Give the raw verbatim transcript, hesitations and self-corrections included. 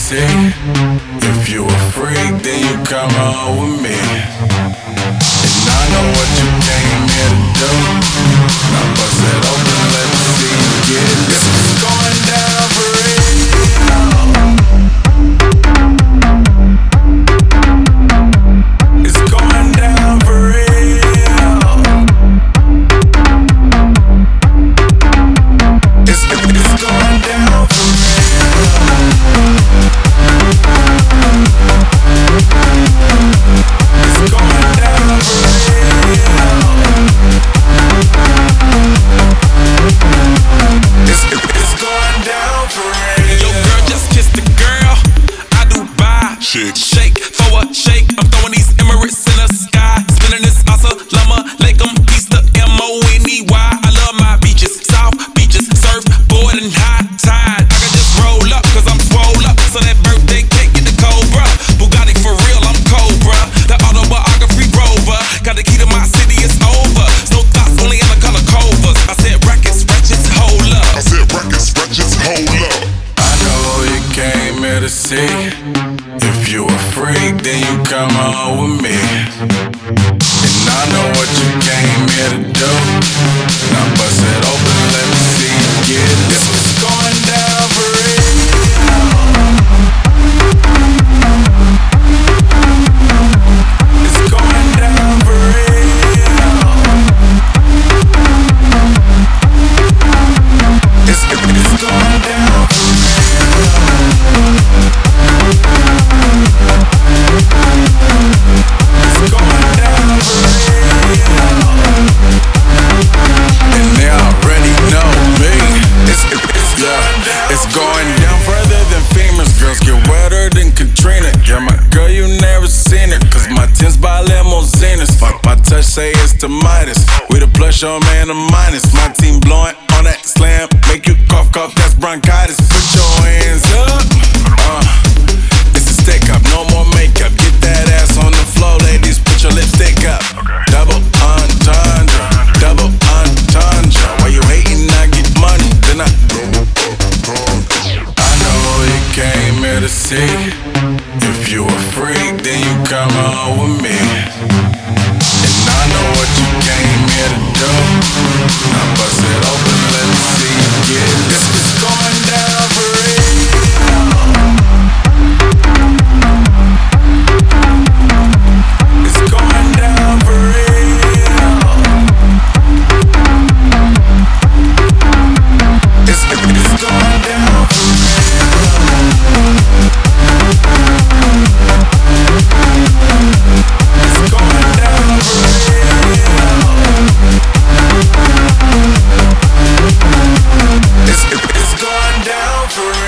see. If you a freak, then you come on with me. And I know what you came here to do. Now bust it open, let me see you get it. This is going down for real. It's going down for real. It's, it's going down for real. It's going down for It's, it's going down for real. Yo, girl, just kiss the girl. I do buy. Shake, shake for a shake. I'm throwing these Emirates in the sky. Spinning this asa, llama, Lakem, Easter, M O N E Y. I love my beaches, South beaches, surf, board and high tide. I can just roll up, cause I'm swole up. So that birthday cake get the Cobra. Bugatti for real, I'm Cobra. The autobiography rover. Got the key to my city, it's over. No thoughts, only in the color covers. I said rackets, ratchets, hold up. I said rackets, ratchets, hold up. I know who you came here to see. If you a freak, then you come on with me. And I know what you came here to do. Now bust it open, let me see you get it. This is going down for real. It's going down for real. It's, it's going down for real. It's going down for real. And they already know me. It's, it's, yeah, it's going down further than famous. Girls get wetter than Katrina. Yeah, my girl, you never seen it. Cause my tins by limousines. Fuck my touch, say it's the Midas. We the plus, your man, a minus. My team blowing on that slam. Make you cough, cough, that's bronchitis. Put your hands up. Uh, it's a stick up, no more makeup. Get that ass on the floor, ladies. Put your lipstick up. Double entendre, double entendre. While you hating, I get money. Then I. I know who you came here to see. If you a freak, then you come on with me. And I know what you came here to do. Now bust it open, let me see you get it. This is going down for real. It's going down for real. It's, it's going down for real. It's going down for real. It's, it's going down for real.